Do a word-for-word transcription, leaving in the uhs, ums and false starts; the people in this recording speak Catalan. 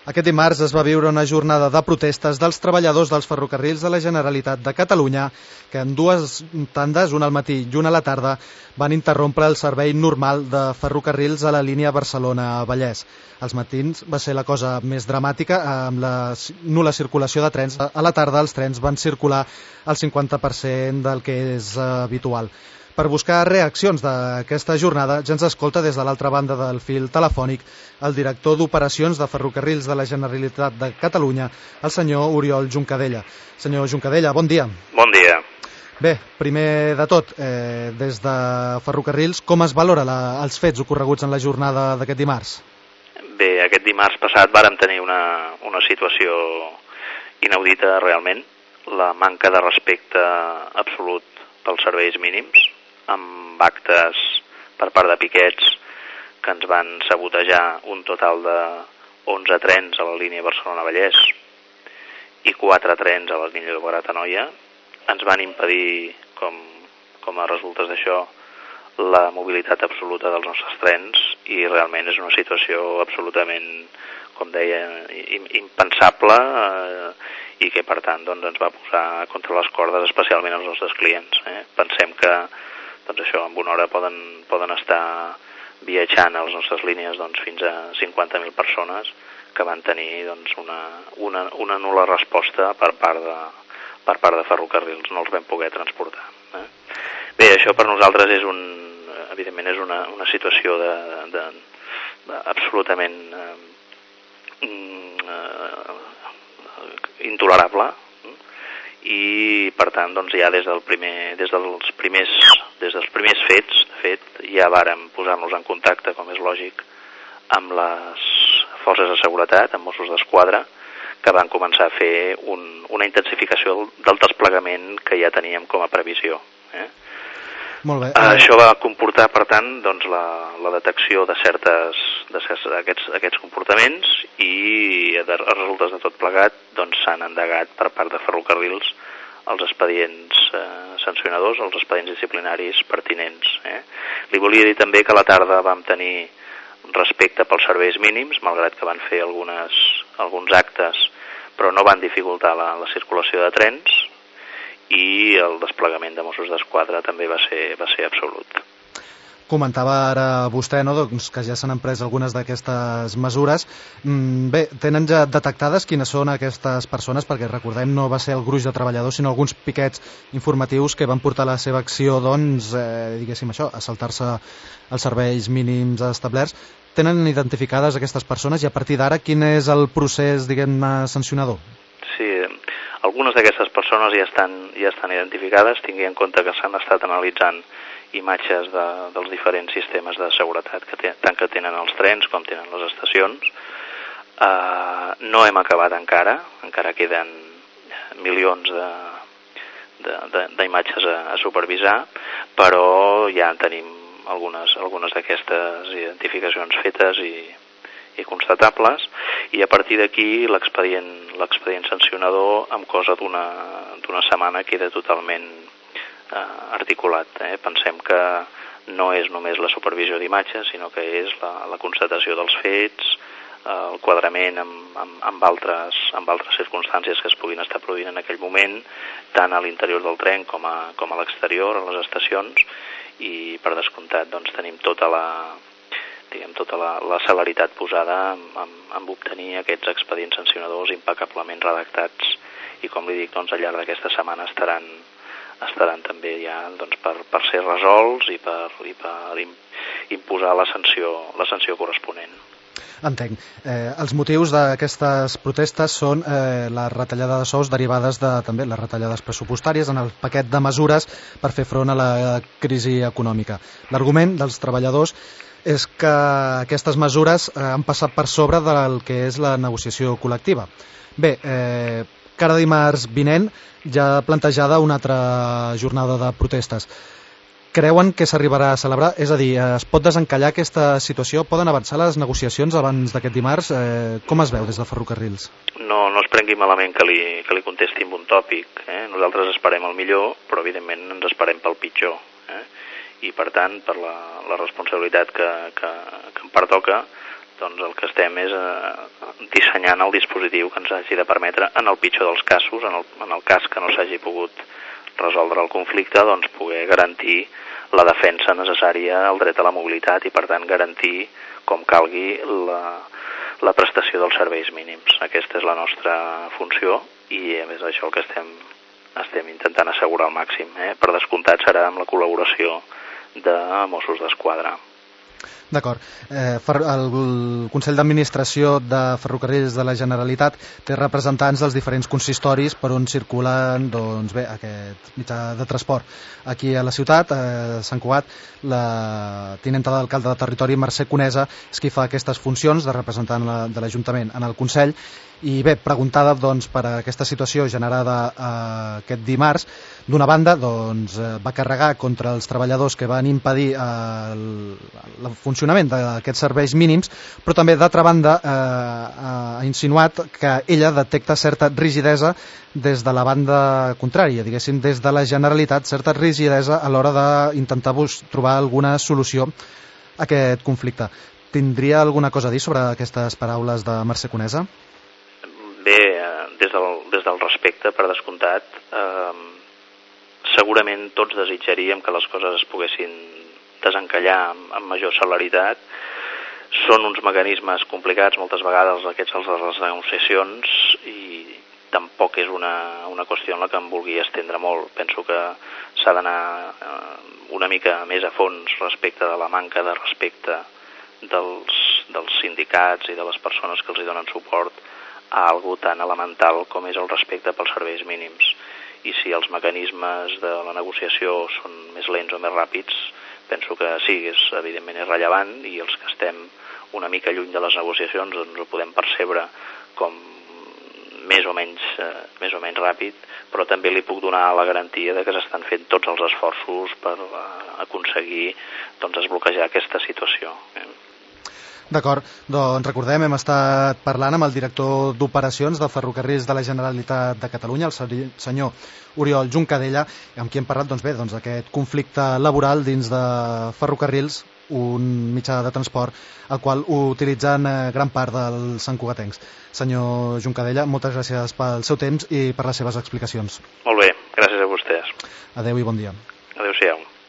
Aquest dimarts es va viure una jornada de protestes dels treballadors dels ferrocarrils de la Generalitat de Catalunya que en dues tandes, una al matí i una a la tarda, van interrompre el servei normal de ferrocarrils a la línia Barcelona-Vallès. Als matins va ser la cosa més dramàtica, amb la nul·la circulació de trens. A la tarda els trens van circular al cinquanta per cent del que és habitual. Per buscar reaccions d'aquesta jornada, ja ens escolta des de l'altra banda del fil telefònic el director d'Operacions de Ferrocarrils de la Generalitat de Catalunya, el senyor Oriol Juncadella. Senyor Juncadella, bon dia. Bon dia. Bé, primer de tot, eh, des de Ferrocarrils, com es valora la, els fets ocorreguts en la jornada d'aquest dimarts? Bé, aquest dimarts passat vàrem tenir una, una situació inaudita realment, la manca de respecte absolut pels serveis mínims, amb actes per part de piquets que ens van sabotejar un total de onze trens a la línia Barcelona-Vallès i quatre trens a la línia de Llobregat-Anoia. Ens van impedir, com, com a resultes d'això, la mobilitat absoluta dels nostres trens i realment és una situació absolutament, com deia, impensable eh, i que per tant doncs, ens va posar contra les cordes especialment als nostres clients. Eh? Pensem que doncs això, en una hora poden, poden estar viatjant a les nostres línies doncs, fins a cinquanta mil persones que van tenir doncs, una, una, una nul·la resposta per part, de, per part de ferrocarrils, no els vam poder transportar. Eh? Bé, això per nosaltres és un, evidentment és una, una situació de, de, de absolutament eh, intolerable, i per tant doncs ja des del primer des dels primers des dels primers fets de fet ja vàrem posar-nos en contacte, com és lògic, amb les forces de seguretat, amb Mossos d'Esquadra, que van començar a fer un, una intensificació del, del desplegament que ja teníem com a previsió. Eh? Molt bé. Això va comportar, per tant, doncs, la, la detecció de certes de certs, aquests, aquests comportaments i de, a resultes de tot plegat doncs, s'han endegat per part de ferrocarrils els expedients eh, sancionadors, els expedients disciplinaris pertinents. Eh? Li volia dir també que a la tarda vam tenir respecte pels serveis mínims, malgrat que van fer algunes, alguns actes, però no van dificultar la, la circulació de trens, i el desplegament de Mossos d'Esquadra també va ser, va ser absolut. Comentava ara vostè, no, doncs, que ja s'han emprès algunes d'aquestes mesures. Bé, tenen ja detectades quines són aquestes persones, perquè recordem no va ser el gruix de treballadors, sinó alguns piquets informatius que van portar la seva acció, doncs, eh, diguéssim això, a saltar-se els serveis mínims establerts. Tenen identificades aquestes persones i a partir d'ara quin és el procés, diguem-ne, sancionador? Sí, algunes d'aquestes persones ja estan, ja estan identificades, tingui en compte que s'han estat analitzant imatges de, dels diferents sistemes de seguretat que ten, tant que tenen els trens com tenen les estacions. Uh, no hem acabat encara, encara queden milions de, de, de, d'imatges a, a supervisar, però ja tenim algunes, algunes d'aquestes identificacions fetes i, i constatables, i a partir d'aquí l'expedient, l'expedient sancionador en cosa d'una, d'una setmana queda totalment eh, articulat. Eh? Pensem que no és només la supervisió d'imatges, sinó que és la, la constatació dels fets, eh, el quadrament amb, amb, amb, altres, amb altres circumstàncies que es puguin estar produint en aquell moment, tant a l'interior del tren com a, com a l'exterior, a les estacions, i per descomptat doncs, tenim tota la diguem, tota la, la celeritat posada en, en, en obtenir aquests expedients sancionadors impecablement redactats i, com li dic, doncs, al llarg d'aquesta setmana estaran, estaran també ja doncs, per, per ser resolts i per, i per imposar la sanció, la sanció corresponent. Entenc. Eh, els motius d'aquestes protestes són eh, la retallada de sous derivades de també les retallades pressupostàries en el paquet de mesures per fer front a la crisi econòmica. L'argument dels treballadors és que aquestes mesures eh, han passat per sobre del que és la negociació col·lectiva. Bé, eh, cada dimarts vinent ja plantejada una altra jornada de protestes. Creuen que s'arribarà a celebrar? És a dir, es pot desencallar aquesta situació? Poden avançar les negociacions abans d'aquest dimarts? Eh, com es veu des de Ferrocarrils? No, no es prengui malament que li, que li contesti amb un tòpic. Eh? Nosaltres esperem el millor, però evidentment ens esperem pel pitjor. Eh? I per tant, per la, la responsabilitat que, que, que em pertoca, doncs el que estem és eh, dissenyant el dispositiu que ens hagi de permetre, en el pitjor dels casos, en el, en el cas que no s'hagi pogut resoldre el conflicte, doncs poder garantir la defensa necessària al dret a la mobilitat i, per tant, garantir com calgui la, la prestació dels serveis mínims. Aquesta és la nostra funció i, a més, això el que estem, estem intentant assegurar al màxim. Eh? Per descomptat serà amb la col·laboració de Mossos d'Esquadra. D'acord. Eh, el Consell d'Administració de Ferrocarrils de la Generalitat té representants dels diferents consistoris per on circulen doncs, bé, aquest mitjà de transport. Aquí a la ciutat, a Sant Cugat, la tinenta d'alcalde de territori, Mercè Conesa, és qui fa aquestes funcions de representant de l'Ajuntament en el Consell. I bé, preguntada doncs, per aquesta situació generada eh, aquest dimarts, d'una banda doncs, eh, va carregar contra els treballadors que van impedir eh, el, el funcionament d'aquests serveis mínims, però també d'altra banda eh, ha insinuat que ella detecta certa rigidesa des de la banda contrària, diguéssim, des de la Generalitat, certa rigidesa a l'hora d'intentar trobar alguna solució a aquest conflicte. Tindria alguna cosa a dir sobre aquestes paraules de Mercè Conesa? Bé, des del, des del respecte, per descomptat, eh, segurament tots desitjaríem que les coses es poguessin desencallar amb, amb major celeritat. Són uns mecanismes complicats moltes vegades aquests els de les negociacions i tampoc és una, una qüestió en la que em vulgui estendre molt. Penso que s'ha d'anar eh, una mica més a fons respecte de la manca de respecte dels, dels sindicats i de les persones que els hi donen suport a algo tan elemental com és el respecte pels serveis mínims. I si els mecanismes de la negociació són més lents o més ràpids, penso que sí, és, evidentment és rellevant i els que estem una mica lluny de les negociacions doncs ho podem percebre com més o menys, eh, més o menys ràpid, però també li puc donar la garantia de que s'estan fent tots els esforços per eh, aconseguir doncs, desbloquejar aquesta situació. Eh? D'acord, doncs recordem, hem estat parlant amb el director d'operacions de Ferrocarrils de la Generalitat de Catalunya, el senyor Oriol Juncadella, amb qui hem parlat doncs, bé, doncs, d'aquest conflicte laboral dins de Ferrocarrils, un mitjà de transport al qual utilitzen eh, gran part dels santcugatencs. Senyor Juncadella, moltes gràcies pel seu temps i per les seves explicacions. Molt bé, gràcies a vostès. Adéu i bon dia. Adéu-siau.